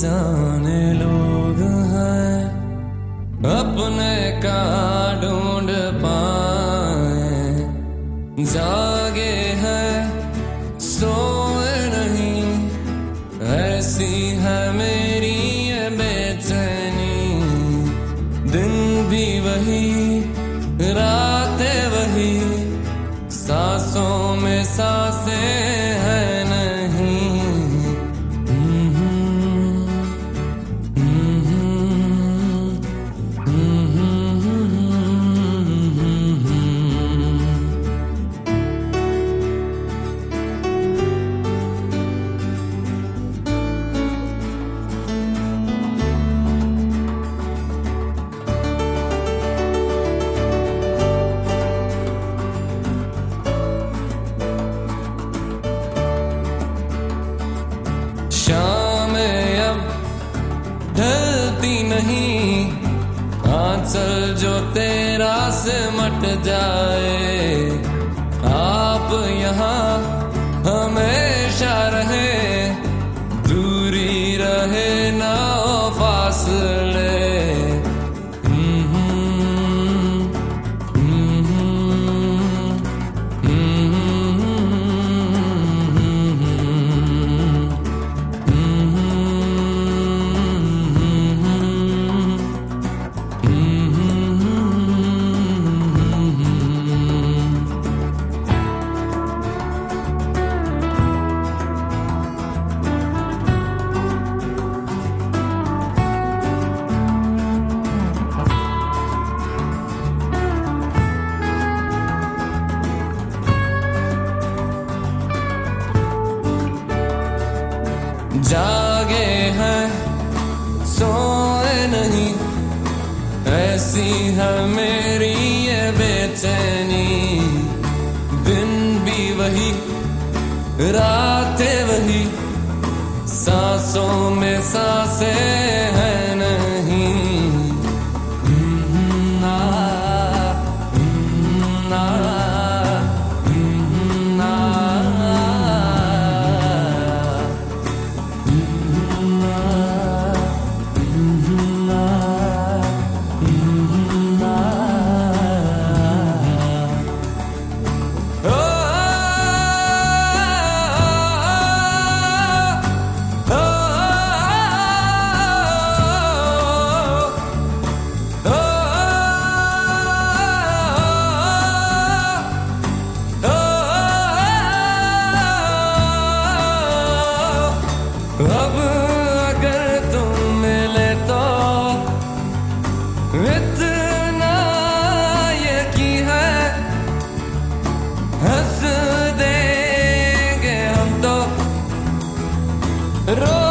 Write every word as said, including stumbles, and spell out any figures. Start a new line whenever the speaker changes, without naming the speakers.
जाने लोग हैं अपने का ढूंढ पाए, जागे हैं सोए नहीं, ऐसी है मेरी ये बेचैनी। दिन भी वही रातें वही, सांसों में सांसें है नहीं। शाम अब ढलती नहीं, आंचल जो तेरा से मट जाए। आप यहाँ हमेशा रहे, दूरी रहे ना फासले। जागे हैं सोए नहीं, ऐसी है मेरी ये बेचैनी। दिन भी वही रातें वही, सांसों में सांसें है नहीं। अब अगर तुम मिले तो इतना यकीन है, हंस देंगे हम तो रो